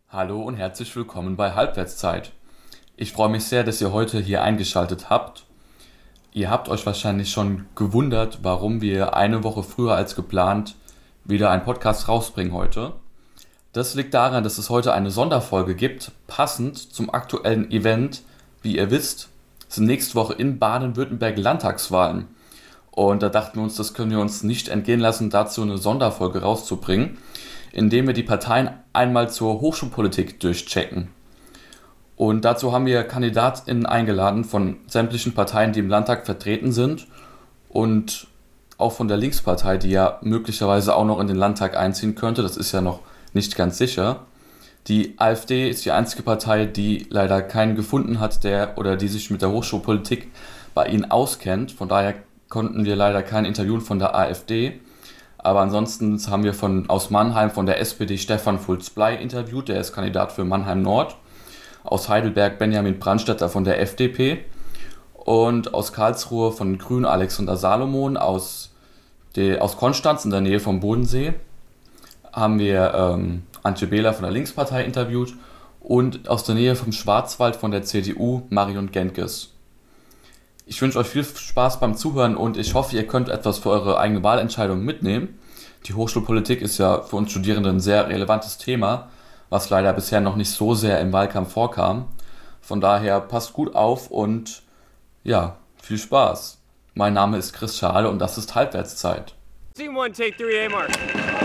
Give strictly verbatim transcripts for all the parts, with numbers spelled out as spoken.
Hallo und herzlich willkommen bei Halbwertszeit. Ich freue mich sehr, dass ihr heute hier eingeschaltet habt. Ihr habt euch wahrscheinlich schon gewundert, warum wir eine Woche früher als geplant wieder einen Podcast rausbringen heute. Das liegt daran, dass es heute eine Sonderfolge gibt, passend zum aktuellen Event. Wie ihr wisst, sind nächste Woche in Baden-Württemberg Landtagswahlen. Und da dachten wir uns, das können wir uns nicht entgehen lassen, dazu eine Sonderfolge rauszubringen, indem wir die Parteien einmal zur Hochschulpolitik durchchecken. Und dazu haben wir KandidatInnen eingeladen von sämtlichen Parteien, die im Landtag vertreten sind und auch von der Linkspartei, die ja möglicherweise auch noch in den Landtag einziehen könnte. Das ist ja noch nicht ganz sicher. Die AfD ist die einzige Partei, die leider keinen gefunden hat, der oder die sich mit der Hochschulpolitik bei ihnen auskennt. Von daher konnten wir leider kein Interview von der AfD. Aber ansonsten haben wir von, aus Mannheim von der S P D Stefan Fulz-Bley interviewt, der ist Kandidat für Mannheim Nord. Aus Heidelberg Benjamin Brandstätter von der F D P. Und aus Karlsruhe von den Grünen Alexander Salomon. Aus, de, aus Konstanz in der Nähe vom Bodensee haben wir ähm, Antje Behler von der Linkspartei interviewt. Und aus der Nähe vom Schwarzwald von der C D U Marion Genkes. Ich wünsche euch viel Spaß beim Zuhören und ich hoffe, ihr könnt etwas für eure eigene Wahlentscheidung mitnehmen. Die Hochschulpolitik ist ja für uns Studierende ein sehr relevantes Thema, was leider bisher noch nicht so sehr im Wahlkampf vorkam. Von daher passt gut auf und ja, viel Spaß. Mein Name ist Chris Schale und das ist Halbwertszeit. Scene one, take three, A mark.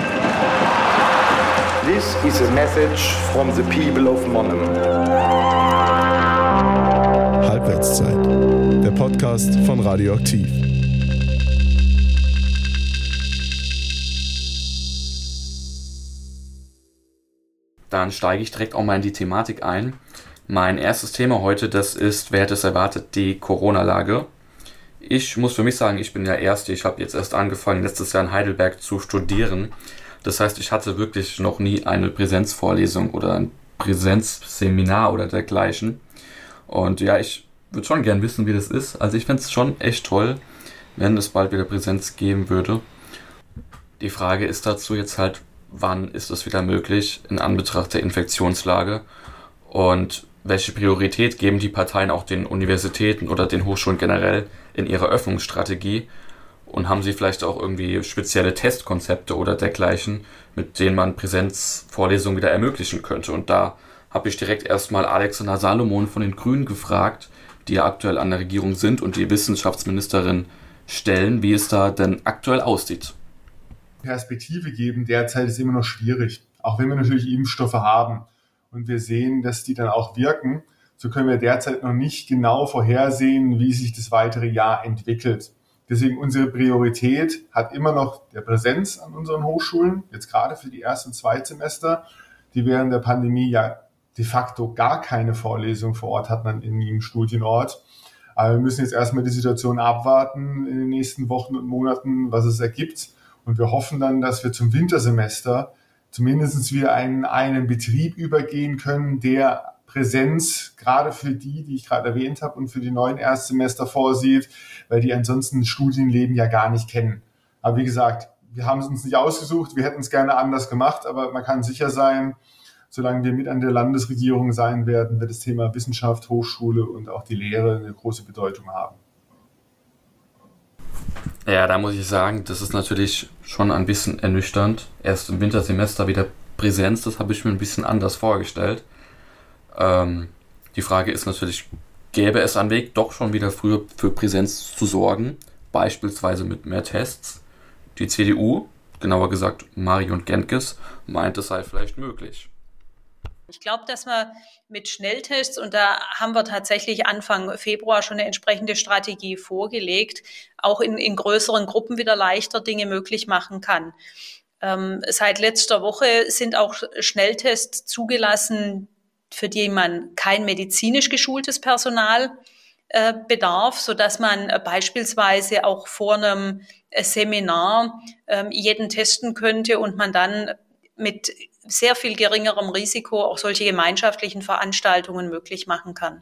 This is a message from the people of Monum. Halbwertszeit, der Podcast von Radioaktiv. Dann steige ich direkt auch mal in die Thematik ein. Mein erstes Thema heute, das ist, wer hätte es erwartet, die Corona-Lage. Ich muss für mich sagen, ich bin der Erste, ich habe jetzt erst angefangen, letztes Jahr in Heidelberg zu studieren. Das heißt, ich hatte wirklich noch nie eine Präsenzvorlesung oder ein Präsenzseminar oder dergleichen. Und ja, ich würde schon gern wissen, wie das ist. Also ich fände es schon echt toll, wenn es bald wieder Präsenz geben würde. Die Frage ist dazu jetzt halt, wann ist es wieder möglich in Anbetracht der Infektionslage und welche Priorität geben die Parteien auch den Universitäten oder den Hochschulen generell in ihrer Öffnungsstrategie und haben sie vielleicht auch irgendwie spezielle Testkonzepte oder dergleichen, mit denen man Präsenzvorlesungen wieder ermöglichen könnte. Und da habe ich direkt erstmal Alexander Salomon von den Grünen gefragt, die ja aktuell an der Regierung sind und die Wissenschaftsministerin stellen, wie es da denn aktuell aussieht. Perspektive geben derzeit ist immer noch schwierig, auch wenn wir natürlich Impfstoffe haben und wir sehen, dass die dann auch wirken, so können wir derzeit noch nicht genau vorhersehen, wie sich das weitere Jahr entwickelt. Deswegen unsere Priorität hat immer noch der Präsenz an unseren Hochschulen, jetzt gerade für die Erst- und Zweitsemester, die während der Pandemie ja de facto gar keine Vorlesung vor Ort hatten in ihrem Studienort. Aber wir müssen jetzt erstmal die Situation abwarten in den nächsten Wochen und Monaten, was es ergibt. Und wir hoffen dann, dass wir zum Wintersemester zumindest wieder einen, einen Betrieb übergehen können, der Präsenz gerade für die, die ich gerade erwähnt habe, und für die neuen Erstsemester vorsieht, weil die ansonsten das Studienleben ja gar nicht kennen. Aber wie gesagt, wir haben es uns nicht ausgesucht, wir hätten es gerne anders gemacht, aber man kann sicher sein, solange wir mit an der Landesregierung sein werden, wird das Thema Wissenschaft, Hochschule und auch die Lehre eine große Bedeutung haben. Ja, da muss ich sagen, das ist natürlich schon ein bisschen ernüchternd. Erst im Wintersemester wieder Präsenz, das habe ich mir ein bisschen anders vorgestellt. Ähm, die Frage ist natürlich, gäbe es einen Weg, doch schon wieder früher für Präsenz zu sorgen, beispielsweise mit mehr Tests? Die C D U, genauer gesagt Marion Genkes, meint, es sei vielleicht möglich. Ich glaube, dass wir mit Schnelltests, und da haben wir tatsächlich Anfang Februar schon eine entsprechende Strategie vorgelegt, auch in, in größeren Gruppen wieder leichter Dinge möglich machen kann. Ähm, seit letzter Woche sind auch Schnelltests zugelassen, für die man kein medizinisch geschultes Personal äh, bedarf, sodass man äh, beispielsweise auch vor einem äh, Seminar äh, jeden testen könnte und man dann mit sehr viel geringerem Risiko auch solche gemeinschaftlichen Veranstaltungen möglich machen kann.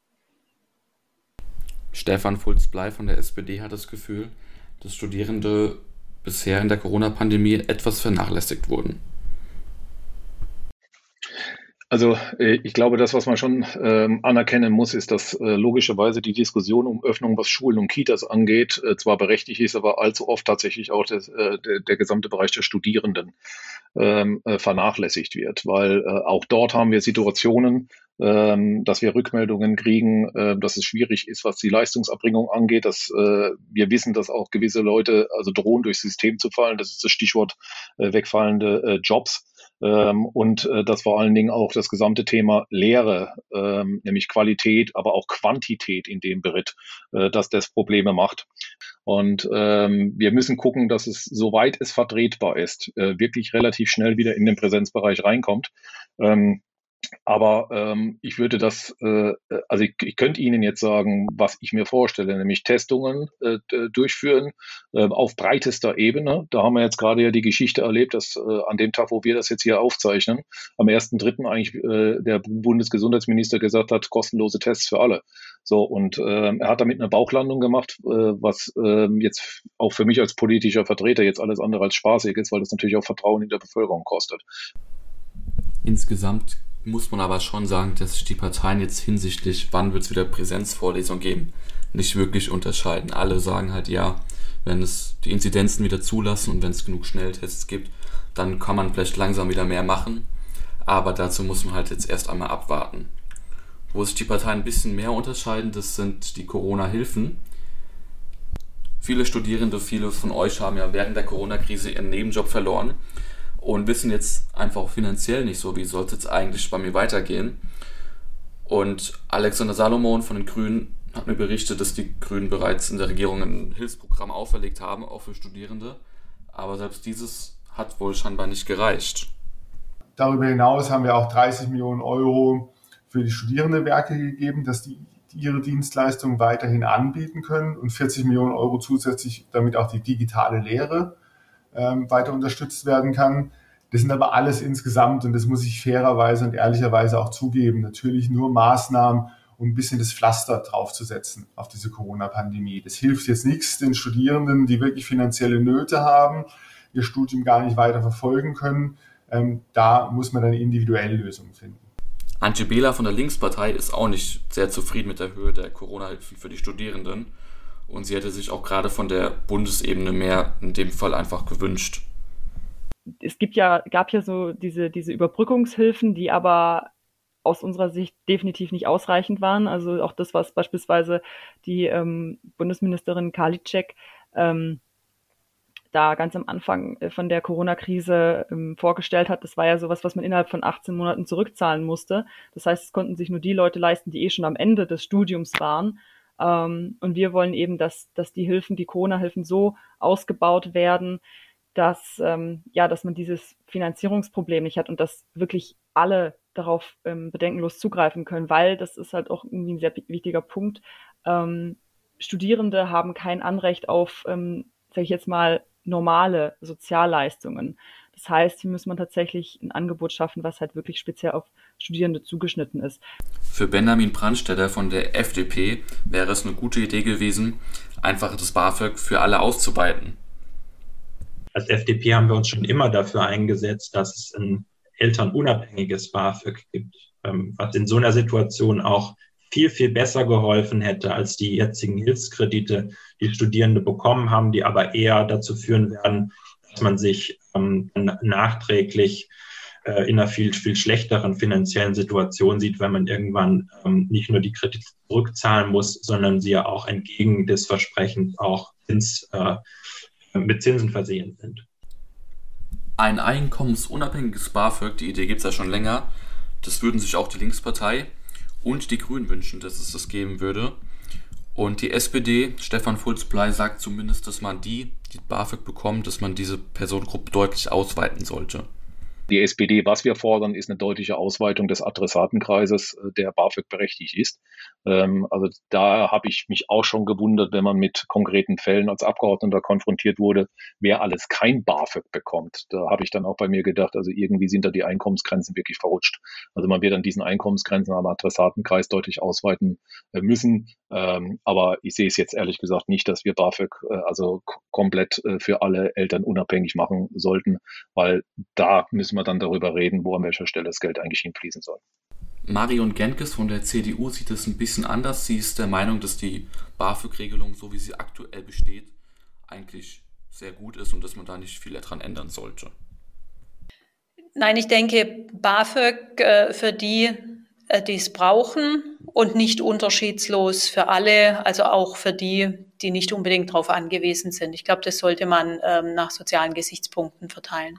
Stefan Fulz-Bley von der S P D hat das Gefühl, dass Studierende bisher in der Corona-Pandemie etwas vernachlässigt wurden. Also ich glaube, das, was man schon ähm, anerkennen muss, ist, dass äh, logischerweise die Diskussion um Öffnung, was Schulen und Kitas angeht, äh, zwar berechtigt ist, aber allzu oft tatsächlich auch des, äh, der, der gesamte Bereich der Studierenden ähm, äh, vernachlässigt wird. Weil äh, auch dort haben wir Situationen, ähm, dass wir Rückmeldungen kriegen, äh, dass es schwierig ist, was die Leistungserbringung angeht, dass äh, wir wissen, dass auch gewisse Leute also drohen, durchs System zu fallen. Das ist das Stichwort äh, wegfallende äh, Jobs. Ähm, und äh, dass vor allen Dingen auch das gesamte Thema Lehre, ähm, nämlich Qualität, aber auch Quantität in dem Beritt, äh, dass das Probleme macht. Und ähm, wir müssen gucken, dass es, soweit es vertretbar ist, äh, wirklich relativ schnell wieder in den Präsenzbereich reinkommt. Ähm, Aber ähm, ich würde das, äh, also ich, ich könnte Ihnen jetzt sagen, was ich mir vorstelle, nämlich Testungen äh, durchführen äh, auf breitester Ebene. Da haben wir jetzt gerade ja die Geschichte erlebt, dass äh, an dem Tag, wo wir das jetzt hier aufzeichnen, am ersten dritten eigentlich äh, der Bundesgesundheitsminister gesagt hat, kostenlose Tests für alle. So, und äh, er hat damit eine Bauchlandung gemacht, äh, was äh, jetzt auch für mich als politischer Vertreter jetzt alles andere als spaßig ist, weil das natürlich auch Vertrauen in der Bevölkerung kostet. Insgesamt muss man aber schon sagen, dass sich die Parteien jetzt hinsichtlich, wann wird es wieder Präsenzvorlesungen geben, nicht wirklich unterscheiden. Alle sagen halt, ja, wenn es die Inzidenzen wieder zulassen und wenn es genug Schnelltests gibt, dann kann man vielleicht langsam wieder mehr machen. Aber dazu muss man halt jetzt erst einmal abwarten. Wo sich die Parteien ein bisschen mehr unterscheiden, das sind die Corona-Hilfen. Viele Studierende, viele von euch haben ja während der Corona-Krise ihren Nebenjob verloren und wissen jetzt einfach auch finanziell nicht so, wie soll es jetzt eigentlich bei mir weitergehen. Und Alexander Salomon von den Grünen hat mir berichtet, dass die Grünen bereits in der Regierung ein Hilfsprogramm auferlegt haben, auch für Studierende. Aber selbst dieses hat wohl scheinbar nicht gereicht. Darüber hinaus haben wir auch dreißig Millionen Euro für die Studierendenwerke gegeben, dass die ihre Dienstleistungen weiterhin anbieten können und vierzig Millionen Euro zusätzlich, damit auch die digitale Lehre ähm, weiter unterstützt werden kann. Das sind aber alles insgesamt, und das muss ich fairerweise und ehrlicherweise auch zugeben, natürlich nur Maßnahmen, um ein bisschen das Pflaster draufzusetzen auf diese Corona-Pandemie. Das hilft jetzt nichts den Studierenden, die wirklich finanzielle Nöte haben, ihr Studium gar nicht weiter verfolgen können. Ähm, da muss man dann individuelle Lösungen finden. Antje Behler von der Linkspartei ist auch nicht sehr zufrieden mit der Höhe der Corona-Hilfen für die Studierenden. Und sie hätte sich auch gerade von der Bundesebene mehr in dem Fall einfach gewünscht. Es gibt ja, gab ja so diese, diese Überbrückungshilfen, die aber aus unserer Sicht definitiv nicht ausreichend waren. Also auch das, was beispielsweise die ähm, Bundesministerin Karliczek ähm, da ganz am Anfang von der Corona-Krise ähm, vorgestellt hat, das war ja sowas, was man innerhalb von achtzehn Monaten zurückzahlen musste. Das heißt, es konnten sich nur die Leute leisten, die eh schon am Ende des Studiums waren. Ähm, und wir wollen eben, dass, dass die Hilfen, die Corona-Hilfen so ausgebaut werden, dass, ähm, ja, dass man dieses Finanzierungsproblem nicht hat und dass wirklich alle darauf ähm, bedenkenlos zugreifen können, weil das ist halt auch irgendwie ein sehr wichtiger Punkt. Ähm, Studierende haben kein Anrecht auf, ähm, sage ich jetzt mal, normale Sozialleistungen. Das heißt, hier muss man tatsächlich ein Angebot schaffen, was halt wirklich speziell auf Studierende zugeschnitten ist. Für Benjamin Brandstätter von der F D P wäre es eine gute Idee gewesen, einfach das BAföG für alle auszuweiten. Als F D P haben wir uns schon immer dafür eingesetzt, dass es ein elternunabhängiges BAföG gibt, was in so einer Situation auch viel, viel besser geholfen hätte als die jetzigen Hilfskredite, die Studierende bekommen haben, die aber eher dazu führen werden, dass man sich ähm, nachträglich äh, in einer viel, viel schlechteren finanziellen Situation sieht, wenn man irgendwann ähm, nicht nur die Kredite zurückzahlen muss, sondern sie ja auch entgegen des Versprechens auch Zins, äh, mit Zinsen versehen sind. Ein einkommensunabhängiges BAföG, die Idee gibt es ja schon länger. Das würden sich auch die Linkspartei und die Grünen wünschen, dass es das geben würde. Und die S P D, Stefan Fulz-Bley, sagt zumindest, dass man die, die BAföG bekommt, dass man diese Personengruppe deutlich ausweiten sollte. Die S P D, was wir fordern, ist eine deutliche Ausweitung des Adressatenkreises, der BAföG berechtigt ist. Also da habe ich mich auch schon gewundert, wenn man mit konkreten Fällen als Abgeordneter konfrontiert wurde, wer alles kein BAföG bekommt. Da habe ich dann auch bei mir gedacht, also irgendwie sind da die Einkommensgrenzen wirklich verrutscht. Also man wird an diesen Einkommensgrenzen am Adressatenkreis deutlich ausweiten müssen. Aber ich sehe es jetzt ehrlich gesagt nicht, dass wir BAföG also komplett für alle Eltern unabhängig machen sollten, weil da müssen wir wir dann darüber reden, wo an welcher Stelle das Geld eigentlich hinfließen soll. Marion Genkes von der C D U sieht es ein bisschen anders. Sie ist der Meinung, dass die BAföG-Regelung, so wie sie aktuell besteht, eigentlich sehr gut ist und dass man da nicht viel daran ändern sollte. Nein, ich denke, BAföG äh, für die, äh, die es brauchen und nicht unterschiedslos für alle, also auch für die, die nicht unbedingt darauf angewiesen sind. Ich glaube, das sollte man ähm, nach sozialen Gesichtspunkten verteilen.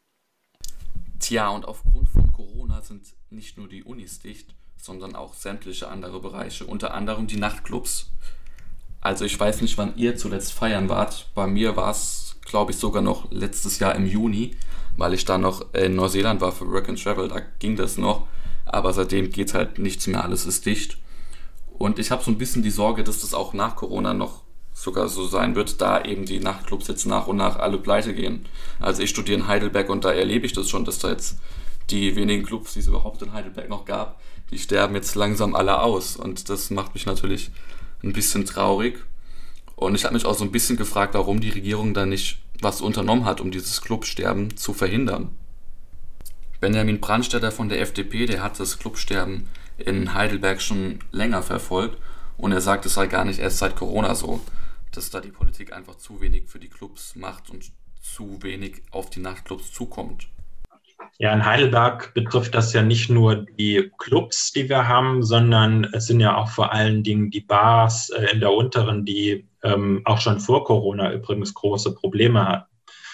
Tja, und aufgrund von Corona sind nicht nur die Unis dicht, sondern auch sämtliche andere Bereiche, unter anderem die Nachtclubs. Also ich weiß nicht, wann ihr zuletzt feiern wart. Bei mir war es, glaube ich, sogar noch letztes Jahr im Juni, weil ich da noch in Neuseeland war für Work and Travel, da ging das noch. Aber seitdem geht halt nichts mehr, alles ist dicht. Und ich habe so ein bisschen die Sorge, dass das auch nach Corona noch sogar so sein wird, da eben die Nachtclubs jetzt nach und nach alle pleite gehen. Also ich studiere in Heidelberg und da erlebe ich das schon, dass da jetzt die wenigen Clubs, die es überhaupt in Heidelberg noch gab, die sterben jetzt langsam alle aus. Und das macht mich natürlich ein bisschen traurig. Und ich habe mich auch so ein bisschen gefragt, warum die Regierung da nicht was unternommen hat, um dieses Clubsterben zu verhindern. Benjamin Brandstätter von der F D P, der hat das Clubsterben in Heidelberg schon länger verfolgt und er sagt, es sei gar nicht erst seit Corona so, dass da die Politik einfach zu wenig für die Clubs macht und zu wenig auf die Nachtclubs zukommt. Ja, in Heidelberg betrifft das ja nicht nur die Clubs, die wir haben, sondern es sind ja auch vor allen Dingen die Bars äh, in der unteren, die ähm, auch schon vor Corona übrigens große Probleme hatten.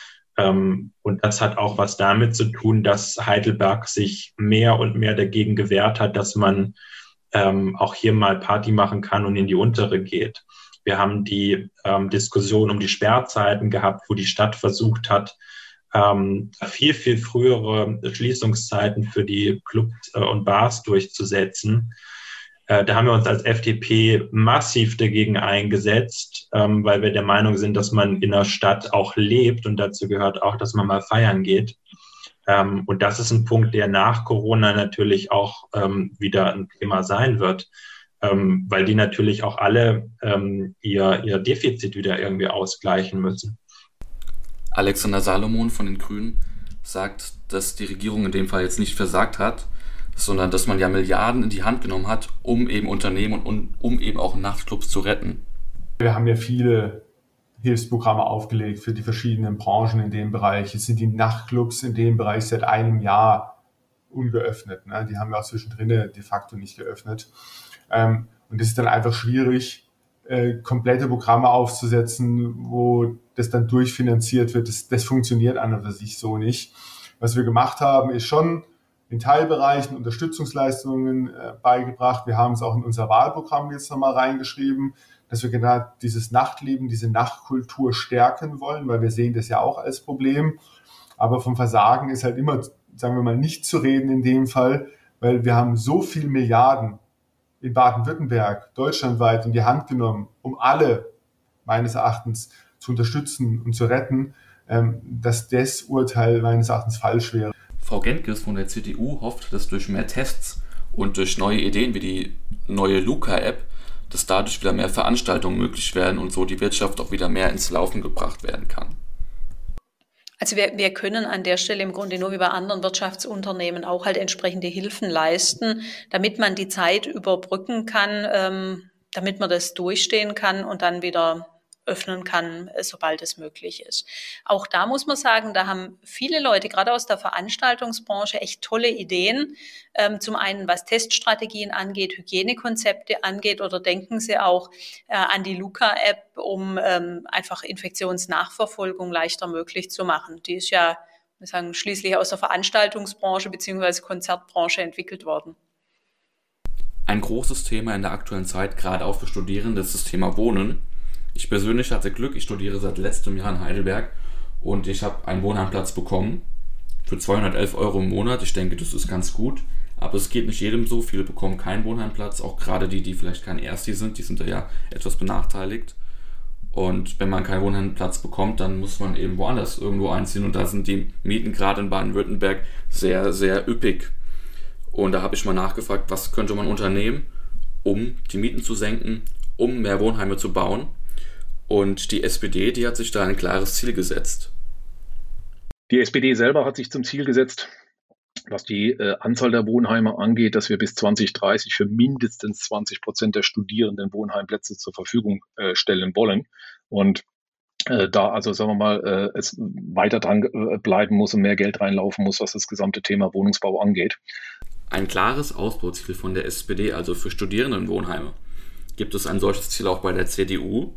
Ähm, und das hat auch was damit zu tun, dass Heidelberg sich mehr und mehr dagegen gewehrt hat, dass man ähm, auch hier mal Party machen kann und in die untere geht. Wir haben die ähm, Diskussion um die Sperrzeiten gehabt, wo die Stadt versucht hat, ähm, viel, viel frühere Schließungszeiten für die Clubs äh, und Bars durchzusetzen. Äh, da haben wir uns als F D P massiv dagegen eingesetzt, ähm, weil wir der Meinung sind, dass man in der Stadt auch lebt und dazu gehört auch, dass man mal feiern geht. Ähm, und das ist ein Punkt, der nach Corona natürlich auch ähm, wieder ein Thema sein wird, ähm, weil die natürlich auch alle ähm, ihr, ihr Defizit wieder irgendwie ausgleichen müssen. Alexander Salomon von den Grünen sagt, dass die Regierung in dem Fall jetzt nicht versagt hat, sondern dass man ja Milliarden in die Hand genommen hat, um eben Unternehmen und um eben auch Nachtclubs zu retten. Wir haben ja viele Hilfsprogramme aufgelegt für die verschiedenen Branchen in dem Bereich. Jetzt sind die Nachtclubs in dem Bereich seit einem Jahr ungeöffnet. Ne? Die haben wir auch zwischendrin de facto nicht geöffnet. Ähm, und es ist dann einfach schwierig, äh, komplette Programme aufzusetzen, wo das dann durchfinanziert wird. Das, das funktioniert an und für sich so nicht. Was wir gemacht haben, ist schon in Teilbereichen Unterstützungsleistungen äh, beigebracht. Wir haben es auch in unser Wahlprogramm jetzt nochmal reingeschrieben, dass wir genau dieses Nachtleben, diese Nachtkultur stärken wollen, weil wir sehen das ja auch als Problem. Aber vom Versagen ist halt immer, sagen wir mal, nicht zu reden in dem Fall, weil wir haben so viel Milliarden in Baden-Württemberg, deutschlandweit in die Hand genommen, um alle meines Erachtens zu unterstützen und zu retten, ähm, dass das Urteil meines Erachtens falsch wäre. Frau Genkes von der C D U hofft, dass durch mehr Tests und durch neue Ideen wie die neue Luca-App, dass dadurch wieder mehr Veranstaltungen möglich werden und so die Wirtschaft auch wieder mehr ins Laufen gebracht werden kann. Also wir, wir können an der Stelle im Grunde nur wie bei anderen Wirtschaftsunternehmen auch halt entsprechende Hilfen leisten, damit man die Zeit überbrücken kann, ähm, damit man das durchstehen kann und dann wieder öffnen kann, sobald es möglich ist. Auch da muss man sagen, da haben viele Leute, gerade aus der Veranstaltungsbranche, echt tolle Ideen. Ähm, zum einen, was Teststrategien angeht, Hygienekonzepte angeht, oder denken Sie auch äh, an die Luca-App, um ähm, einfach Infektionsnachverfolgung leichter möglich zu machen. Die ist ja, wir sagen, schließlich aus der Veranstaltungsbranche bzw. Konzertbranche entwickelt worden. Ein großes Thema in der aktuellen Zeit, gerade auch für Studierende, ist das Thema Wohnen. Ich persönlich hatte Glück, ich studiere seit letztem Jahr in Heidelberg und ich habe einen Wohnheimplatz bekommen für zweihundertelf Euro im Monat. Ich denke, das ist ganz gut, aber es geht nicht jedem so. Viele bekommen keinen Wohnheimplatz, auch gerade die, die vielleicht kein Ersti sind, die sind ja etwas benachteiligt. Und wenn man keinen Wohnheimplatz bekommt, dann muss man eben woanders irgendwo einziehen und da sind die Mieten gerade in Baden-Württemberg sehr, sehr üppig. Und da habe ich mal nachgefragt, was könnte man unternehmen, um die Mieten zu senken, um mehr Wohnheime zu bauen. Und die S P D, die hat sich da ein klares Ziel gesetzt. Die S P D selber hat sich zum Ziel gesetzt, was die äh, Anzahl der Wohnheime angeht, dass wir bis zwanzig dreißig für mindestens zwanzig Prozent der Studierenden Wohnheimplätze zur Verfügung äh, stellen wollen. Und äh, da also, sagen wir mal, äh, es weiter dran äh, bleiben muss und mehr Geld reinlaufen muss, was das gesamte Thema Wohnungsbau angeht. Ein klares Ausbauziel von der S P D, also für Studierendenwohnheime. Gibt es ein solches Ziel auch bei der C D U?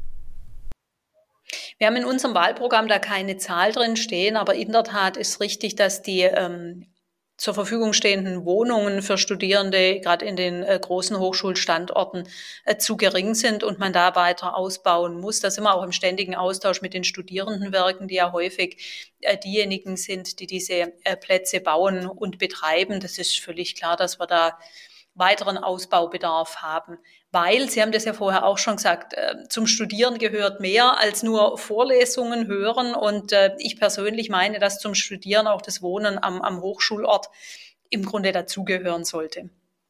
Wir haben in unserem Wahlprogramm da keine Zahl drin stehen, aber in der Tat ist richtig, dass die ähm, zur Verfügung stehenden Wohnungen für Studierende gerade in den äh, großen Hochschulstandorten äh, zu gering sind und man da weiter ausbauen muss. Da sind wir auch im ständigen Austausch mit den Studierendenwerken, die ja häufig äh, diejenigen sind, die diese äh, Plätze bauen und betreiben. Das ist völlig klar, dass wir da weiteren Ausbaubedarf haben. Weil, Sie haben das ja vorher auch schon gesagt, zum Studieren gehört mehr als nur Vorlesungen hören. Und ich persönlich meine, dass zum Studieren auch das Wohnen am, am Hochschulort im Grunde dazugehören sollte.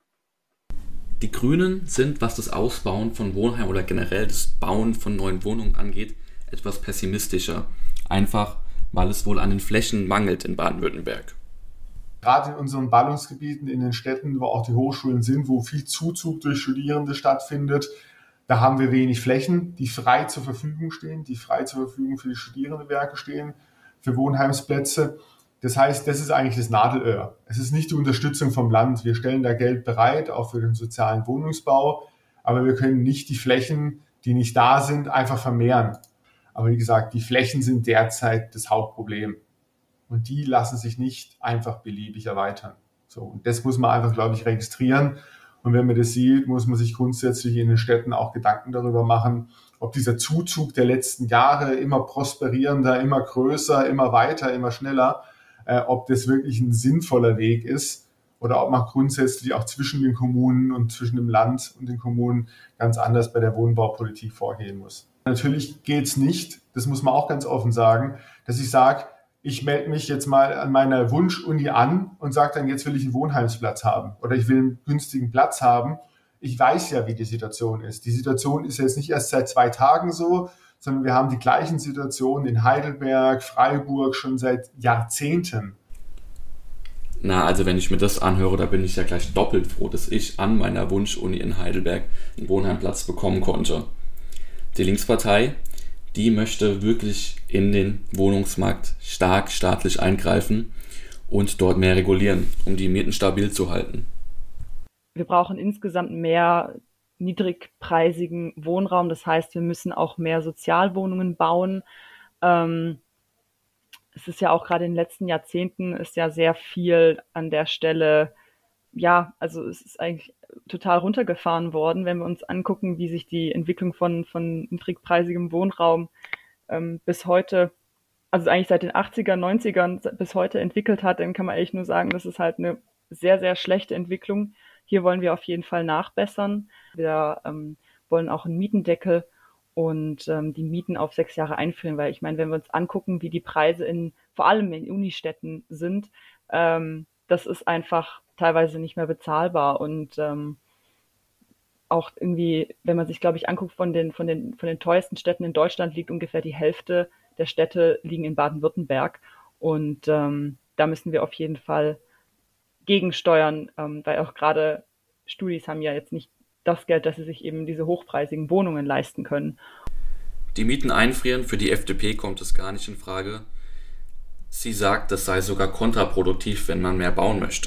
Die Grünen sind, was das Ausbauen von Wohnheimen oder generell das Bauen von neuen Wohnungen angeht, etwas pessimistischer. Einfach, weil es wohl an den Flächen mangelt in Baden-Württemberg. Gerade in unseren Ballungsgebieten, in den Städten, wo auch die Hochschulen sind, wo viel Zuzug durch Studierende stattfindet, da haben wir wenig Flächen, die frei zur Verfügung stehen, die frei zur Verfügung für die Studierendenwerke stehen, für Wohnheimsplätze. Das heißt, das ist eigentlich das Nadelöhr. Es ist nicht die Unterstützung vom Land. Wir stellen da Geld bereit, auch für den sozialen Wohnungsbau, aber wir können nicht die Flächen, die nicht da sind, einfach vermehren. Aber wie gesagt, die Flächen sind derzeit das Hauptproblem. Und die lassen sich nicht einfach beliebig erweitern. So, und das muss man einfach, glaube ich, registrieren. Und wenn man das sieht, muss man sich grundsätzlich in den Städten auch Gedanken darüber machen, ob dieser Zuzug der letzten Jahre immer prosperierender, immer größer, immer weiter, immer schneller, äh, ob das wirklich ein sinnvoller Weg ist oder ob man grundsätzlich auch zwischen den Kommunen und zwischen dem Land und den Kommunen ganz anders bei der Wohnbaupolitik vorgehen muss. Natürlich geht es nicht, das muss man auch ganz offen sagen, dass ich sage, ich melde mich jetzt mal an meiner Wunschuni an und sage dann, jetzt will ich einen Wohnheimsplatz haben oder ich will einen günstigen Platz haben. Ich weiß ja, wie die Situation ist. Die Situation ist jetzt nicht erst seit zwei Tagen so, sondern wir haben die gleichen Situationen in Heidelberg, Freiburg schon seit Jahrzehnten. Na, also wenn ich mir das anhöre, da bin ich ja gleich doppelt froh, dass ich an meiner Wunschuni in Heidelberg einen Wohnheimplatz bekommen konnte. Die Linkspartei, die möchte wirklich in den Wohnungsmarkt stark staatlich eingreifen und dort mehr regulieren, um die Mieten stabil zu halten. Wir brauchen insgesamt mehr niedrigpreisigen Wohnraum. Das heißt, wir müssen auch mehr Sozialwohnungen bauen. Ähm, es ist ja auch gerade in den letzten Jahrzehnten ist ja sehr viel an der Stelle, ja, also es ist eigentlich total runtergefahren worden, wenn wir uns angucken, wie sich die Entwicklung von, von niedrigpreisigem Wohnraum ähm, bis heute, also eigentlich seit den achtziger, neunzigern bis heute entwickelt hat, dann kann man eigentlich nur sagen, das ist halt eine sehr, sehr schlechte Entwicklung. Hier wollen wir auf jeden Fall nachbessern. Wir ähm, wollen auch einen Mietendeckel und ähm, die Mieten auf sechs Jahre einführen, weil ich meine, wenn wir uns angucken, wie die Preise in, vor allem in Unistädten sind, ähm, das ist einfach teilweise nicht mehr bezahlbar und ähm, auch irgendwie, wenn man sich, glaube ich, anguckt, von den, von den, von den teuersten Städten in Deutschland liegt ungefähr die Hälfte der Städte liegen in Baden-Württemberg und ähm, da müssen wir auf jeden Fall gegensteuern, ähm, weil auch gerade Studis haben ja jetzt nicht das Geld, dass sie sich eben diese hochpreisigen Wohnungen leisten können. Die Mieten einfrieren, für die F D P kommt es gar nicht in Frage. Sie sagt, das sei sogar kontraproduktiv, wenn man mehr bauen möchte.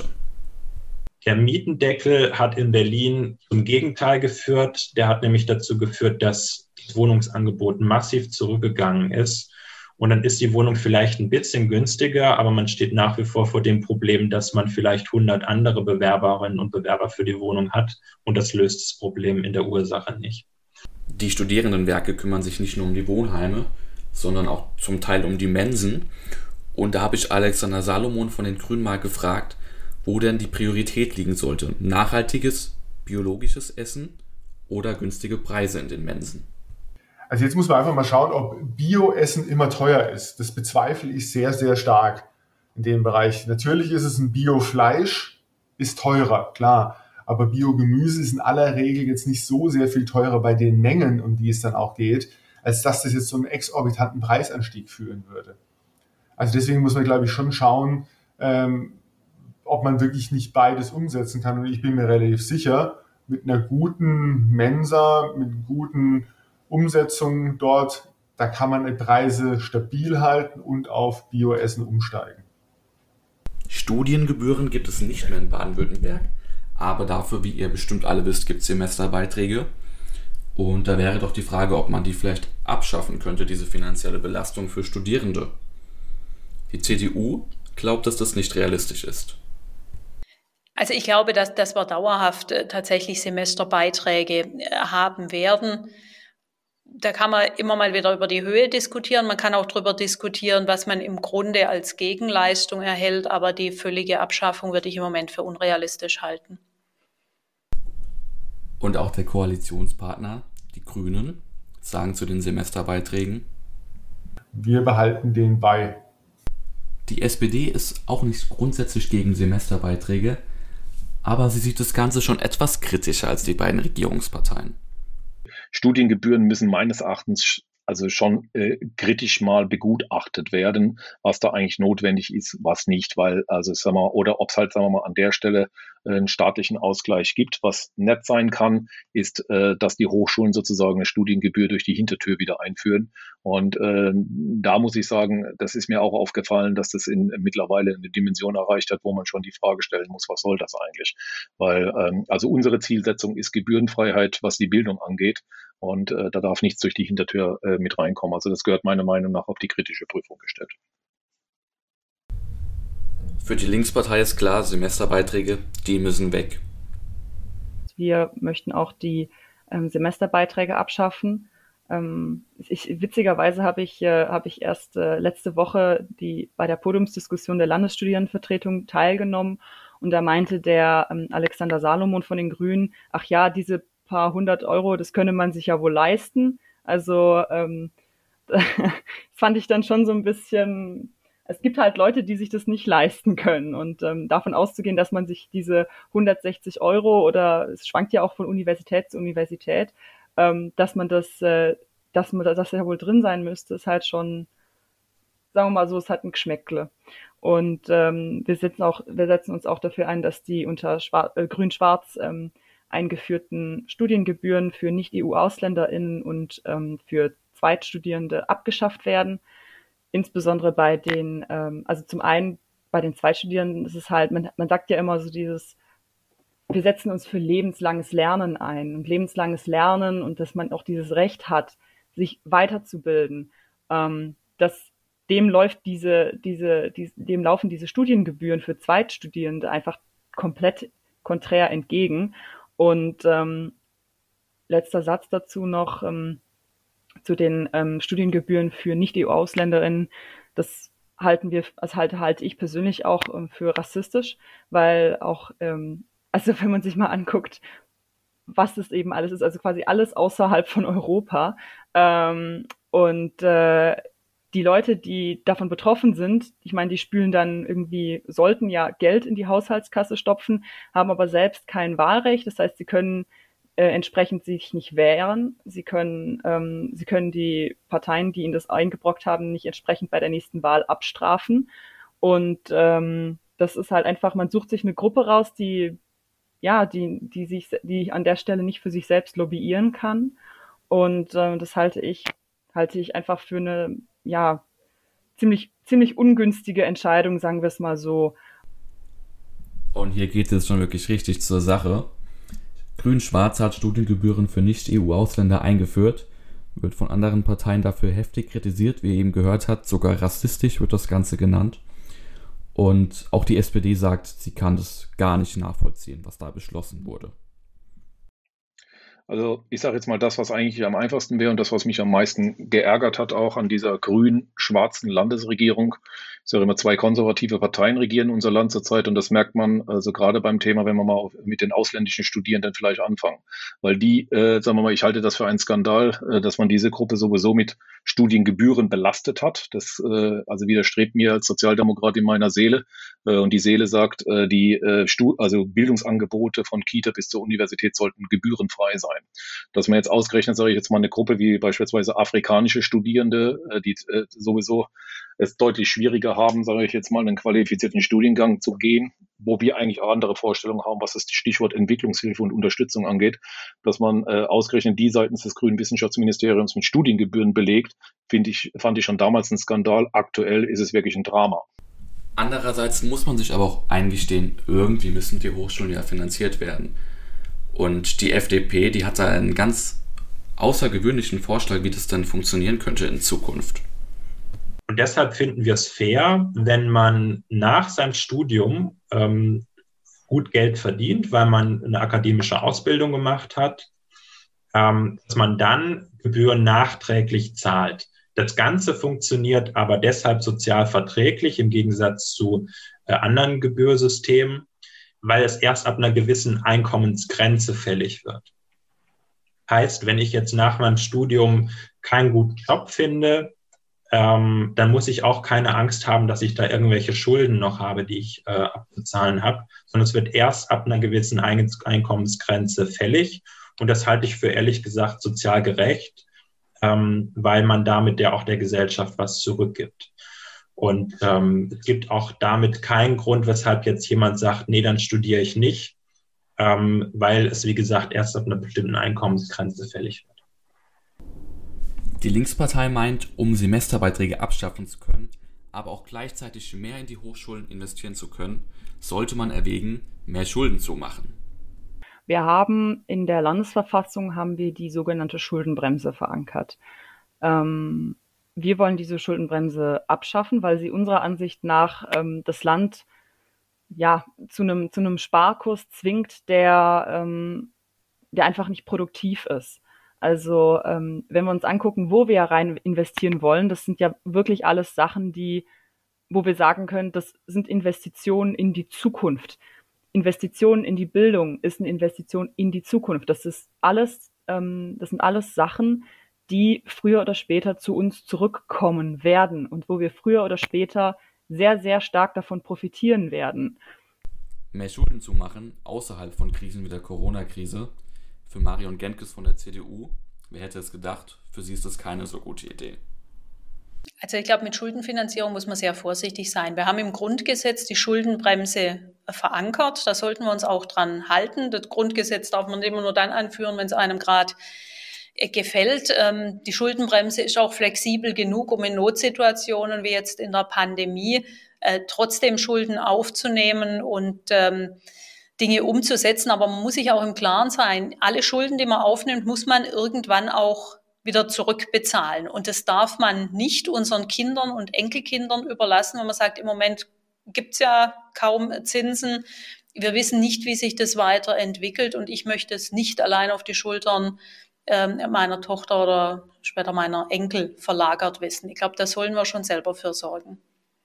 Der Mietendeckel hat in Berlin zum Gegenteil geführt. Der hat nämlich dazu geführt, dass das Wohnungsangebot massiv zurückgegangen ist. Und dann ist die Wohnung vielleicht ein bisschen günstiger, aber man steht nach wie vor vor dem Problem, dass man vielleicht hundert andere Bewerberinnen und Bewerber für die Wohnung hat. Und das löst das Problem in der Ursache nicht. Die Studierendenwerke kümmern sich nicht nur um die Wohnheime, sondern auch zum Teil um die Mensen. Und da habe ich Alexander Salomon von den Grünen mal gefragt, wo denn die Priorität liegen sollte. Nachhaltiges, biologisches Essen oder günstige Preise in den Mensen? Also jetzt muss man einfach mal schauen, ob Bio-Essen immer teuer ist. Das bezweifle ich sehr, sehr stark in dem Bereich. Natürlich ist es ein Bio-Fleisch, ist teurer, klar. Aber Bio-Gemüse ist in aller Regel jetzt nicht so sehr viel teurer bei den Mengen, um die es dann auch geht, als dass das jetzt so einen exorbitanten Preisanstieg führen würde. Also deswegen muss man, glaube ich, schon schauen, ähm, ob man wirklich nicht beides umsetzen kann. Und ich bin mir relativ sicher, mit einer guten Mensa, mit guten Umsetzungen dort, da kann man die Preise stabil halten und auf Bioessen umsteigen. Studiengebühren gibt es nicht mehr in Baden-Württemberg, aber dafür, wie ihr bestimmt alle wisst, gibt es Semesterbeiträge. Und da wäre doch die Frage, ob man die vielleicht abschaffen könnte, diese finanzielle Belastung für Studierende. Die C D U glaubt, dass das nicht realistisch ist. Also ich glaube, dass, dass wir dauerhaft äh, tatsächlich Semesterbeiträge äh, haben werden. Da kann man immer mal wieder über die Höhe diskutieren. Man kann auch darüber diskutieren, was man im Grunde als Gegenleistung erhält. Aber die völlige Abschaffung würde ich im Moment für unrealistisch halten. Und auch der Koalitionspartner, die Grünen, sagen zu den Semesterbeiträgen: Wir behalten den bei. Die S P D ist auch nicht grundsätzlich gegen Semesterbeiträge, aber sie sieht das Ganze schon etwas kritischer als die beiden Regierungsparteien. Studiengebühren müssen meines Erachtens also schon äh, kritisch mal begutachtet werden, was da eigentlich notwendig ist, was nicht, weil, also sagen wir, oder ob es halt, sagen wir mal, an der Stelle äh, einen staatlichen Ausgleich gibt. Was nett sein kann, ist, äh, dass die Hochschulen sozusagen eine Studiengebühr durch die Hintertür wieder einführen. Und äh, da muss ich sagen, das ist mir auch aufgefallen, dass das in, mittlerweile eine Dimension erreicht hat, wo man schon die Frage stellen muss, was soll das eigentlich? Weil, ähm, also unsere Zielsetzung ist Gebührenfreiheit, was die Bildung angeht. Und äh, da darf nichts durch die Hintertür äh, mit reinkommen. Also das gehört meiner Meinung nach auf die kritische Prüfung gestellt. Für die Linkspartei ist klar, Semesterbeiträge, die müssen weg. Wir möchten auch die ähm, Semesterbeiträge abschaffen. Ähm, ich, witzigerweise habe ich, äh, habe ich erst äh, letzte Woche die, bei der Podiumsdiskussion der Landesstudierendenvertretung teilgenommen. Und da meinte der ähm, Alexander Salomon von den Grünen, ach ja, diese paar hundert Euro, das könne man sich ja wohl leisten. Also ähm, das fand ich dann schon so ein bisschen, es gibt halt Leute, die sich das nicht leisten können. Und ähm, davon auszugehen, dass man sich diese hundertsechzig Euro oder es schwankt ja auch von Universität zu Universität, ähm, dass man das, äh, dass man das ja wohl drin sein müsste, ist halt schon, sagen wir mal so, es hat ein Geschmäckle. Und ähm, wir setzen auch, wir setzen uns auch dafür ein, dass die unter Schwar- äh, Grün-Schwarz ähm, eingeführten Studiengebühren für Nicht-E U-AusländerInnen und ähm, für Zweitstudierende abgeschafft werden. Insbesondere bei den, ähm, also zum einen bei den Zweitstudierenden ist es halt, man, man sagt ja immer so dieses, wir setzen uns für lebenslanges Lernen ein und lebenslanges Lernen und dass man auch dieses Recht hat, sich weiterzubilden. Ähm, dass dem läuft diese, diese, die, dem laufen diese Studiengebühren für Zweitstudierende einfach komplett konträr entgegen. Und ähm, letzter Satz dazu noch ähm, zu den ähm, Studiengebühren für Nicht-E U-AusländerInnen. Das halten wir, also halte, halte ich persönlich auch ähm, für rassistisch, weil auch, ähm, also wenn man sich mal anguckt, was das eben alles ist, also quasi alles außerhalb von Europa. Ähm, und äh, die Leute, die davon betroffen sind, ich meine, die spülen dann irgendwie, sollten ja Geld in die Haushaltskasse stopfen, haben aber selbst kein Wahlrecht. Das heißt, sie können äh, entsprechend sich nicht wehren. Sie können, ähm, sie können die Parteien, die ihnen das eingebrockt haben, nicht entsprechend bei der nächsten Wahl abstrafen. Und ähm, das ist halt einfach, man sucht sich eine Gruppe raus, die ja, die, die sich, die an der Stelle nicht für sich selbst lobbyieren kann. Und äh, das halte ich, halte ich einfach für eine ja, ziemlich, ziemlich ungünstige Entscheidung, sagen wir es mal so. Und hier geht es schon wirklich richtig zur Sache. Grün-Schwarz hat Studiengebühren für Nicht-E U-Ausländer eingeführt, wird von anderen Parteien dafür heftig kritisiert, wie ihr eben gehört habt, sogar rassistisch wird das Ganze genannt. Und auch die S P D sagt, sie kann das gar nicht nachvollziehen, was da beschlossen wurde. Also ich sage jetzt mal das, was eigentlich am einfachsten wäre und das, was mich am meisten geärgert hat, auch an dieser grün-schwarzen Landesregierung. Es sind ja immer zwei konservative Parteien regieren unser Land zurzeit und das merkt man also gerade beim Thema, wenn wir mal auf, mit den ausländischen Studierenden vielleicht anfangen. Weil die, äh, sagen wir mal, ich halte das für einen Skandal, äh, dass man diese Gruppe sowieso mit Studiengebühren belastet hat. Das äh, also widerstrebt mir als Sozialdemokrat in meiner Seele. Äh, und die Seele sagt, äh, die äh, Stu- also Bildungsangebote von Kita bis zur Universität sollten gebührenfrei sein. sein. Dass man jetzt ausgerechnet, sage ich jetzt mal, eine Gruppe wie beispielsweise afrikanische Studierende, äh, die äh, sowieso es deutlich schwieriger haben, sage ich jetzt mal, einen qualifizierten Studiengang zu gehen, wo wir eigentlich auch andere Vorstellungen haben, was das Stichwort Entwicklungshilfe und Unterstützung angeht, dass man äh, ausgerechnet die seitens des Grünen Wissenschaftsministeriums mit Studiengebühren belegt, finde ich, fand ich schon damals ein Skandal. Aktuell ist es wirklich ein Drama. Andererseits muss man sich aber auch eingestehen, irgendwie müssen die Hochschulen ja finanziert werden. Und die F D P, die hat da einen ganz außergewöhnlichen Vorschlag, wie das dann funktionieren könnte in Zukunft. Und deshalb finden wir es fair, wenn man nach seinem Studium ähm, gut Geld verdient, weil man eine akademische Ausbildung gemacht hat, ähm, dass man dann Gebühren nachträglich zahlt. Das Ganze funktioniert aber deshalb sozial verträglich im Gegensatz zu äh, anderen Gebührsystemen, weil es erst ab einer gewissen Einkommensgrenze fällig wird. Heißt, wenn ich jetzt nach meinem Studium keinen guten Job finde, ähm, dann muss ich auch keine Angst haben, dass ich da irgendwelche Schulden noch habe, die ich äh, abzuzahlen habe, sondern es wird erst ab einer gewissen Ein- Einkommensgrenze fällig. Und das halte ich für ehrlich gesagt sozial gerecht, ähm, weil man damit ja auch der Gesellschaft was zurückgibt. Und ähm, es gibt auch damit keinen Grund, weshalb jetzt jemand sagt, nee, dann studiere ich nicht, ähm, weil es, wie gesagt, erst ab einer bestimmten Einkommensgrenze fällig wird. Die Linkspartei meint, um Semesterbeiträge abschaffen zu können, aber auch gleichzeitig mehr in die Hochschulen investieren zu können, sollte man erwägen, mehr Schulden zu machen. Wir haben in der Landesverfassung haben wir die sogenannte Schuldenbremse verankert. Ähm, wir wollen diese Schuldenbremse abschaffen, weil sie unserer Ansicht nach ähm, das Land ja zu einem zu einem Sparkurs zwingt, der ähm, der einfach nicht produktiv ist. Also ähm, wenn wir uns angucken, wo wir rein investieren wollen, das sind ja wirklich alles Sachen, die, wo wir sagen können, das sind Investitionen in die Zukunft. Investitionen in die Bildung ist eine Investition in die Zukunft. Das ist alles, ähm, das sind alles Sachen, die früher oder später zu uns zurückkommen werden und wo wir früher oder später sehr, sehr stark davon profitieren werden. Mehr Schulden zu machen, außerhalb von Krisen wie der Corona-Krise, für Marion Genkes von der C D U, wer hätte es gedacht, für sie ist das keine so gute Idee. Also ich glaube, mit Schuldenfinanzierung muss man sehr vorsichtig sein. Wir haben im Grundgesetz die Schuldenbremse verankert. Da sollten wir uns auch dran halten. Das Grundgesetz darf man immer nur dann anführen, wenn es einem gerade gefällt. Die Schuldenbremse ist auch flexibel genug, um in Notsituationen wie jetzt in der Pandemie trotzdem Schulden aufzunehmen und Dinge umzusetzen. Aber man muss sich auch im Klaren sein, alle Schulden, die man aufnimmt, muss man irgendwann auch wieder zurückbezahlen. Und das darf man nicht unseren Kindern und Enkelkindern überlassen, wenn man sagt, im Moment gibt's ja kaum Zinsen. Wir wissen nicht, wie sich das weiterentwickelt und ich möchte es nicht allein auf die Schultern äh, meiner Tochter oder später meiner Enkel verlagert wissen. Ich glaube, da sollen wir schon selber für sorgen.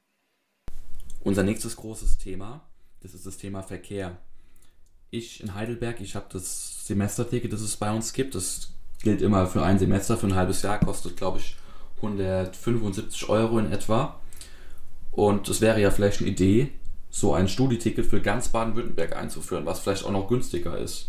Unser nächstes großes Thema, das ist das Thema Verkehr. Ich in Heidelberg, ich habe das Semesterticket, das es bei uns gibt, das gilt immer für ein Semester, für ein halbes Jahr, kostet, glaube ich, hundertfünfundsiebzig Euro in etwa. Und es wäre ja vielleicht eine Idee, so ein Studieticket für ganz Baden-Württemberg einzuführen, was vielleicht auch noch günstiger ist.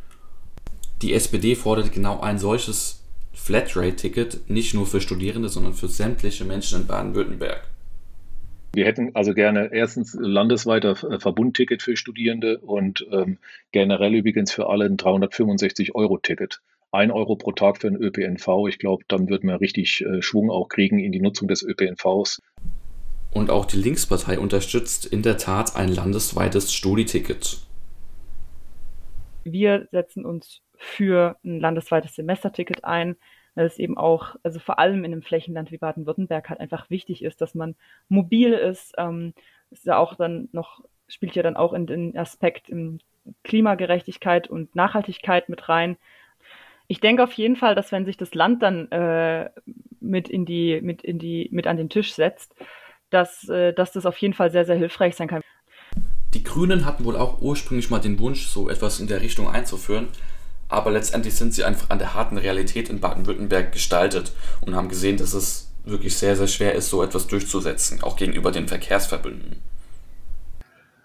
Die S P D fordert genau ein solches Flatrate-Ticket, nicht nur für Studierende, sondern für sämtliche Menschen in Baden-Württemberg. Wir hätten also gerne erstens landesweiter Verbundticket für Studierende und ähm, generell übrigens für alle ein dreihundertfünfundsechzig Euro Ticket. Ein Euro pro Tag für den Ö P N V. Ich glaube, dann wird man richtig äh, Schwung auch kriegen in die Nutzung des Ö P N Vs. Und auch die Linkspartei unterstützt in der Tat ein landesweites Studiticket. Wir setzen uns für ein landesweites Semesterticket ein, weil es eben auch, also vor allem in einem Flächenland wie Baden-Württemberg halt einfach wichtig ist, dass man mobil ist. Ähm, ist ja auch dann noch, spielt ja dann auch in den Aspekt in Klimagerechtigkeit und Nachhaltigkeit mit rein. Ich denke auf jeden Fall, dass wenn sich das Land dann äh, mit in die, mit in die, mit an den Tisch setzt, dass, äh, dass das auf jeden Fall sehr, sehr hilfreich sein kann. Die Grünen hatten wohl auch ursprünglich mal den Wunsch, so etwas in der Richtung einzuführen, aber letztendlich sind sie einfach an der harten Realität in Baden-Württemberg gestaltet und haben gesehen, dass es wirklich sehr, sehr schwer ist, so etwas durchzusetzen, auch gegenüber den Verkehrsverbünden.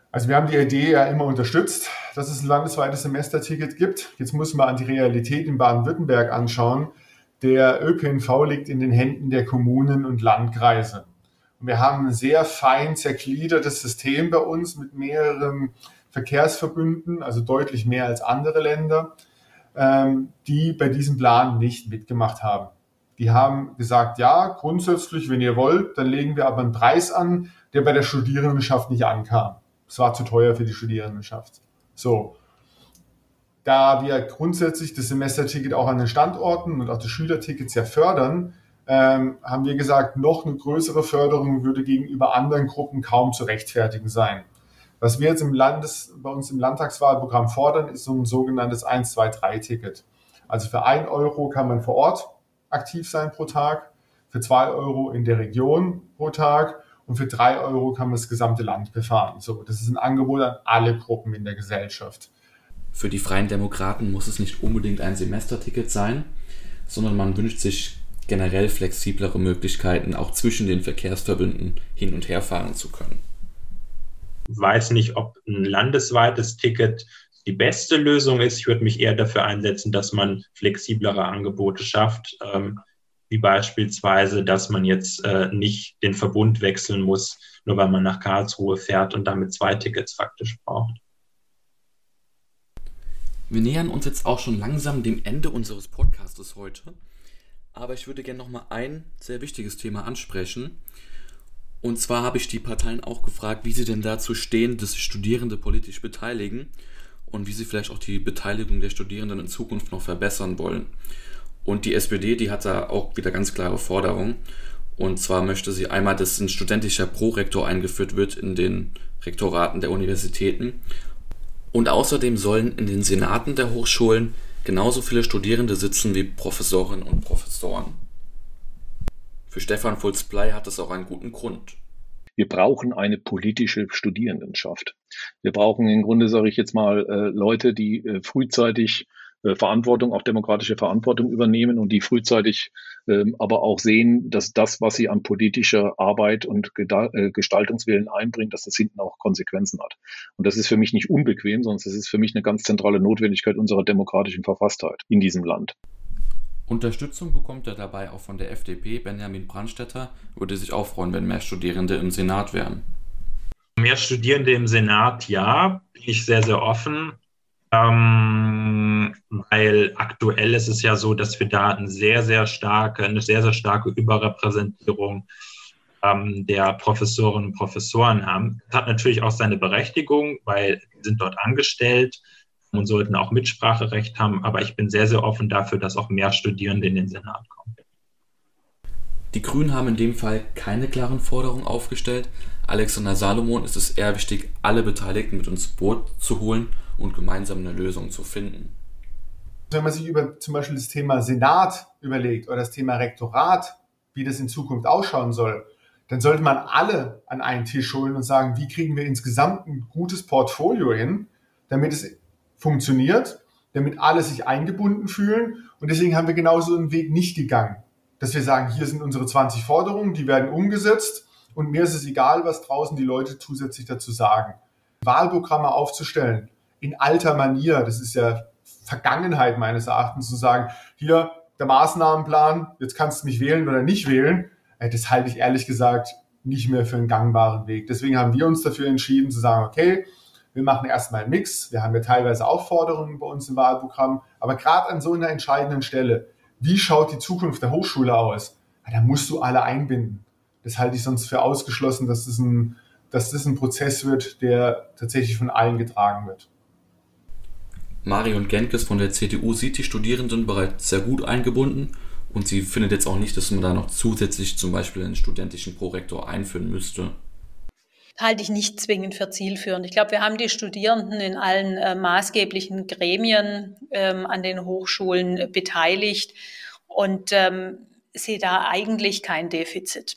Also wir haben die Idee ja immer unterstützt, dass es ein landesweites Semesterticket gibt. Jetzt muss man an die Realität in Baden-Württemberg anschauen. Der Ö P N V liegt in den Händen der Kommunen und Landkreise. Und wir haben ein sehr fein zergliedertes System bei uns mit mehreren Verkehrsverbünden, also deutlich mehr als andere Länder, die bei diesem Plan nicht mitgemacht haben. Die haben gesagt, ja, grundsätzlich, wenn ihr wollt, dann legen wir aber einen Preis an, der bei der Studierendenschaft nicht ankam. Es war zu teuer für die Studierendenschaft. So. Da wir grundsätzlich das Semesterticket auch an den Standorten und auch das Schülerticket sehr fördern, ähm, haben wir gesagt, noch eine größere Förderung würde gegenüber anderen Gruppen kaum zu rechtfertigen sein. Was wir jetzt im Landes, bei uns im Landtagswahlprogramm fordern, ist so ein sogenanntes eins zwei drei Ticket. Also für ein Euro kann man vor Ort aktiv sein pro Tag, für zwei Euro in der Region pro Tag und für drei Euro kann man das gesamte Land befahren. So, das ist ein Angebot an alle Gruppen in der Gesellschaft. Für die Freien Demokraten muss es nicht unbedingt ein Semesterticket sein, sondern man wünscht sich generell flexiblere Möglichkeiten, auch zwischen den Verkehrsverbünden hin und her fahren zu können. Ich weiß nicht, ob ein landesweites Ticket die beste Lösung ist. Ich würde mich eher dafür einsetzen, dass man flexiblere Angebote schafft, ähm, wie beispielsweise, dass man jetzt äh, nicht den Verbund wechseln muss, nur weil man nach Karlsruhe fährt und damit zwei Tickets faktisch braucht. Wir nähern uns jetzt auch schon langsam dem Ende unseres Podcastes heute, aber ich würde gerne noch mal ein sehr wichtiges Thema ansprechen. Und zwar habe ich die Parteien auch gefragt, wie sie denn dazu stehen, dass sich Studierende politisch beteiligen und wie sie vielleicht auch die Beteiligung der Studierenden in Zukunft noch verbessern wollen. Und die S P D, die hat da auch wieder ganz klare Forderungen. Und zwar möchte sie einmal, dass ein studentischer Prorektor eingeführt wird in den Rektoraten der Universitäten. Und außerdem sollen in den Senaten der Hochschulen genauso viele Studierende sitzen wie Professorinnen und Professoren. Für Stefan Fulz-Bley hat das auch einen guten Grund. Wir brauchen eine politische Studierendenschaft. Wir brauchen im Grunde, sage ich jetzt mal, äh, Leute, die äh, frühzeitig äh, Verantwortung, auch demokratische Verantwortung übernehmen und die frühzeitig äh, aber auch sehen, dass das, was sie an politischer Arbeit und Gedal- äh, Gestaltungswillen einbringen, dass das hinten auch Konsequenzen hat. Und das ist für mich nicht unbequem, sondern das ist für mich eine ganz zentrale Notwendigkeit unserer demokratischen Verfasstheit in diesem Land. Unterstützung bekommt er dabei auch von der F D P. Benjamin Brandstätter würde sich auch freuen, wenn mehr Studierende im Senat wären. Mehr Studierende im Senat, ja, bin ich sehr, sehr offen. Ähm, weil aktuell ist es ja so, dass wir da eine sehr, sehr starke, eine sehr, sehr starke Überrepräsentierung ähm, der Professorinnen und Professoren haben. Das hat natürlich auch seine Berechtigung, weil sie sind dort angestellt und sollten auch Mitspracherecht haben, aber ich bin sehr, sehr offen dafür, dass auch mehr Studierende in den Senat kommen. Die Grünen haben in dem Fall keine klaren Forderungen aufgestellt. Alexander Salomon ist es eher wichtig, alle Beteiligten mit ins Boot zu holen und gemeinsam eine Lösung zu finden. Wenn man sich über zum Beispiel das Thema Senat überlegt oder das Thema Rektorat, wie das in Zukunft ausschauen soll, dann sollte man alle an einen Tisch holen und sagen, wie kriegen wir insgesamt ein gutes Portfolio hin, damit es funktioniert, damit alle sich eingebunden fühlen. Und deswegen haben wir genauso einen Weg nicht gegangen, dass wir sagen, hier sind unsere zwanzig Forderungen, die werden umgesetzt und mir ist es egal, was draußen die Leute zusätzlich dazu sagen. Wahlprogramme aufzustellen, in alter Manier, das ist ja Vergangenheit meines Erachtens, zu sagen, hier der Maßnahmenplan, jetzt kannst du mich wählen oder nicht wählen, das halte ich ehrlich gesagt nicht mehr für einen gangbaren Weg. Deswegen haben wir uns dafür entschieden zu sagen, okay, wir machen erstmal einen Mix. Wir haben ja teilweise auch Forderungen bei uns im Wahlprogramm. Aber gerade an so einer entscheidenden Stelle, wie schaut die Zukunft der Hochschule aus? Da musst du alle einbinden. Das halte ich sonst für ausgeschlossen, dass das ein, dass das ein Prozess wird, der tatsächlich von allen getragen wird. Marion Genkes von der C D U sieht die Studierenden bereits sehr gut eingebunden und sie findet jetzt auch nicht, dass man da noch zusätzlich zum Beispiel einen studentischen Prorektor einführen müsste. Halte ich nicht zwingend für zielführend. Ich glaube, wir haben die Studierenden in allen äh, maßgeblichen Gremien ähm, an den Hochschulen beteiligt und ähm, sehe da eigentlich kein Defizit.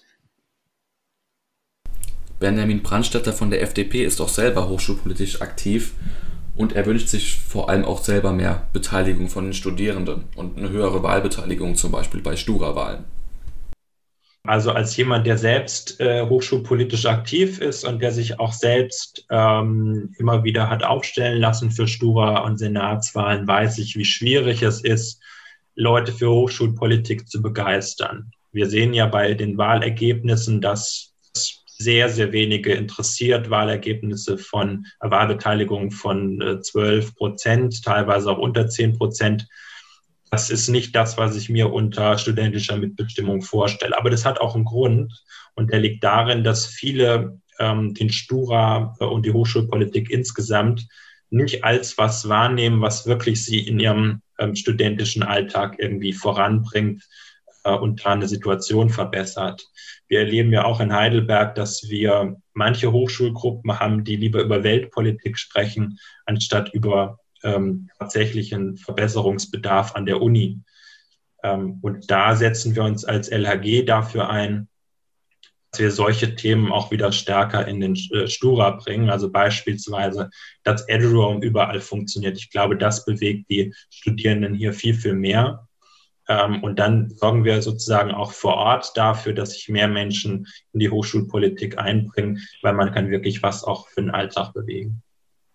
Benjamin Brandstätter von der F D P ist auch selber hochschulpolitisch aktiv und er wünscht sich vor allem auch selber mehr Beteiligung von den Studierenden und eine höhere Wahlbeteiligung zum Beispiel bei Stura-Wahlen. Also als jemand, der selbst äh, hochschulpolitisch aktiv ist und der sich auch selbst ähm, immer wieder hat aufstellen lassen für Stura- und Senatswahlen, weiß ich, wie schwierig es ist, Leute für Hochschulpolitik zu begeistern. Wir sehen ja bei den Wahlergebnissen, dass es sehr, sehr wenige interessiert. Wahlergebnisse von äh, Wahlbeteiligung von äh, zwölf Prozent, teilweise auch unter zehn Prozent. Das ist nicht das, was ich mir unter studentischer Mitbestimmung vorstelle. Aber das hat auch einen Grund. Und der liegt darin, dass viele ähm, den Stura und die Hochschulpolitik insgesamt nicht als was wahrnehmen, was wirklich sie in ihrem ähm, studentischen Alltag irgendwie voranbringt äh, und da eine Situation verbessert. Wir erleben ja auch in Heidelberg, dass wir manche Hochschulgruppen haben, die lieber über Weltpolitik sprechen, anstatt über Ähm, tatsächlichen Verbesserungsbedarf an der Uni. Ähm, und da setzen wir uns als L H G dafür ein, dass wir solche Themen auch wieder stärker in den äh, Stura bringen. Also beispielsweise, dass EduRoam überall funktioniert. Ich glaube, das bewegt die Studierenden hier viel, viel mehr. Ähm, und dann sorgen wir sozusagen auch vor Ort dafür, dass sich mehr Menschen in die Hochschulpolitik einbringen, weil man kann wirklich was auch für den Alltag bewegen.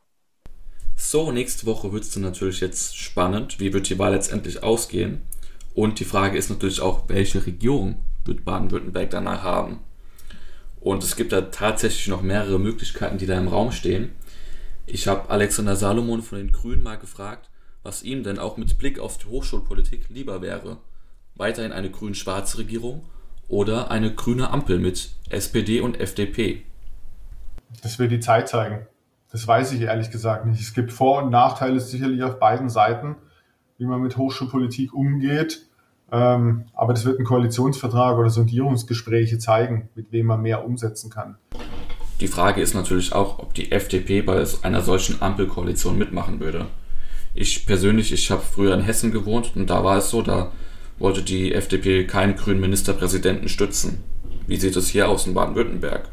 So, nächste Woche wird es dann natürlich jetzt spannend. Wie wird die Wahl letztendlich ausgehen? Und die Frage ist natürlich auch, welche Regierung wird Baden-Württemberg danach haben? Und es gibt da tatsächlich noch mehrere Möglichkeiten, die da im Raum stehen. Ich habe Alexander Salomon von den Grünen mal gefragt, was ihm denn auch mit Blick auf die Hochschulpolitik lieber wäre. Weiterhin eine grün-schwarze Regierung oder eine grüne Ampel mit S P D und F D P? Das wird die Zeit zeigen. Das weiß ich ehrlich gesagt nicht. Es gibt Vor- und Nachteile sicherlich auf beiden Seiten, wie man mit Hochschulpolitik umgeht. Ähm, aber das wird ein Koalitionsvertrag oder Sondierungsgespräche zeigen, mit wem man mehr umsetzen kann. Die Frage ist natürlich auch, ob die F D P bei einer solchen Ampelkoalition mitmachen würde. Ich persönlich, ich habe früher in Hessen gewohnt und da war es so, da wollte die F D P keinen grünen Ministerpräsidenten stützen. Wie sieht es hier aus in Baden-Württemberg?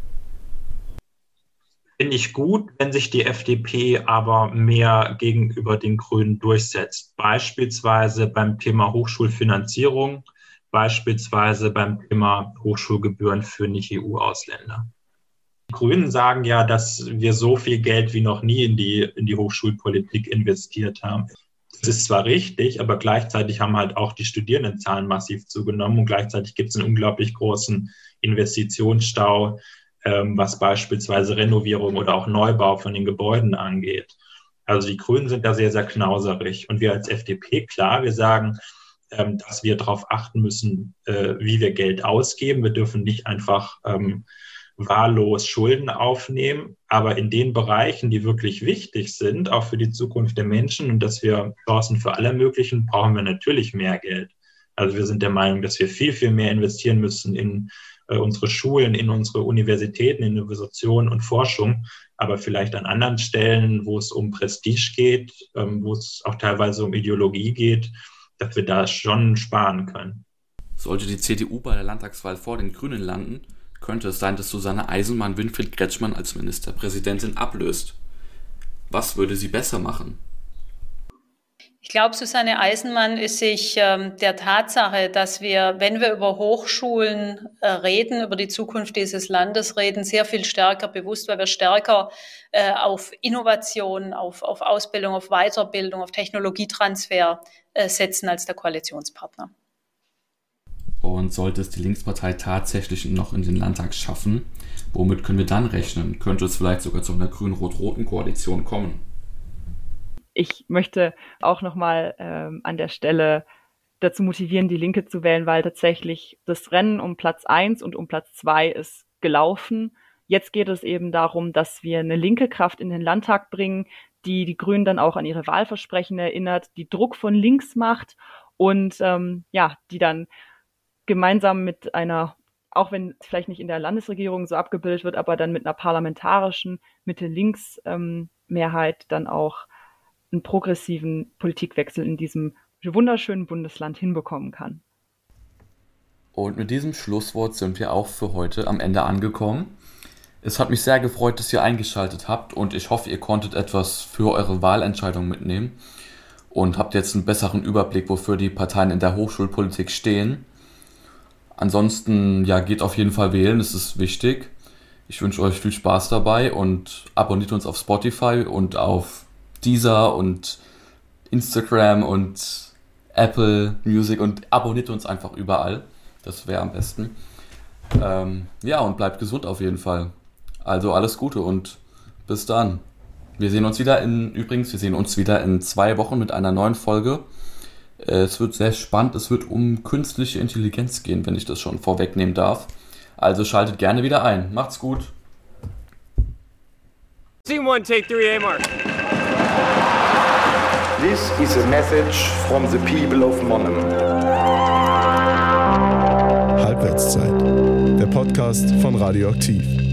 Finde ich gut, wenn sich die F D P aber mehr gegenüber den Grünen durchsetzt. Beispielsweise beim Thema Hochschulfinanzierung, beispielsweise beim Thema Hochschulgebühren für Nicht-E U-Ausländer. Die Grünen sagen ja, dass wir so viel Geld wie noch nie in die, in die Hochschulpolitik investiert haben. Das ist zwar richtig, aber gleichzeitig haben halt auch die Studierendenzahlen massiv zugenommen und gleichzeitig gibt es einen unglaublich großen Investitionsstau, was beispielsweise Renovierung oder auch Neubau von den Gebäuden angeht. Also die Grünen sind da sehr, sehr knauserig. Und wir als F D P, klar, wir sagen, dass wir darauf achten müssen, wie wir Geld ausgeben. Wir dürfen nicht einfach wahllos Schulden aufnehmen, aber in den Bereichen, die wirklich wichtig sind, auch für die Zukunft der Menschen und dass wir Chancen für alle ermöglichen, brauchen wir natürlich mehr Geld. Also wir sind der Meinung, dass wir viel, viel mehr investieren müssen in unsere Schulen, in unsere Universitäten, in Innovation und Forschung, aber vielleicht an anderen Stellen, wo es um Prestige geht, wo es auch teilweise um Ideologie geht, dass wir da schon sparen können. Sollte die C D U bei der Landtagswahl vor den Grünen landen, könnte es sein, dass Susanne Eisenmann Winfried Kretschmann als Ministerpräsidentin ablöst. Was würde sie besser machen? Ich glaube, Susanne Eisenmann ist sich ähm, der Tatsache, dass wir, wenn wir über Hochschulen äh, reden, über die Zukunft dieses Landes reden, sehr viel stärker bewusst, weil wir stärker äh, auf Innovation, auf, auf Ausbildung, auf Weiterbildung, auf Technologietransfer äh, setzen als der Koalitionspartner. Und sollte es die Linkspartei tatsächlich noch in den Landtag schaffen, womit können wir dann rechnen? Könnte es vielleicht sogar zu einer grün-rot-roten Koalition kommen? Ich möchte auch nochmal ähm, an der Stelle dazu motivieren, die Linke zu wählen, weil tatsächlich das Rennen um Platz eins und um Platz zwei ist gelaufen. Jetzt geht es eben darum, dass wir eine linke Kraft in den Landtag bringen, die die Grünen dann auch an ihre Wahlversprechen erinnert, die Druck von links macht und ähm, ja, die dann gemeinsam mit einer, auch wenn es vielleicht nicht in der Landesregierung so abgebildet wird, aber dann mit einer parlamentarischen Mitte-Links-Mehrheit ähm, dann auch einen progressiven Politikwechsel in diesem wunderschönen Bundesland hinbekommen kann. Und mit diesem Schlusswort sind wir auch für heute am Ende angekommen. Es hat mich sehr gefreut, dass ihr eingeschaltet habt und ich hoffe, ihr konntet etwas für eure Wahlentscheidung mitnehmen und habt jetzt einen besseren Überblick, wofür die Parteien in der Hochschulpolitik stehen. Ansonsten, ja, geht auf jeden Fall wählen, das ist wichtig. Ich wünsche euch viel Spaß dabei und abonniert uns auf Spotify und auf Deezer und Instagram und Apple Music und abonniert uns einfach überall. Das wäre am besten. Ähm, ja, und bleibt gesund auf jeden Fall. Also alles Gute und bis dann. Wir sehen uns wieder in, übrigens, wir sehen uns wieder in zwei Wochen mit einer neuen Folge. Es wird sehr spannend, es wird um künstliche Intelligenz gehen, wenn ich das schon vorwegnehmen darf. Also schaltet gerne wieder ein. Macht's gut. Scene one, take three, A-Mark. This is a message from the people of Monum. Halbwertszeit, der Podcast von Radioaktiv.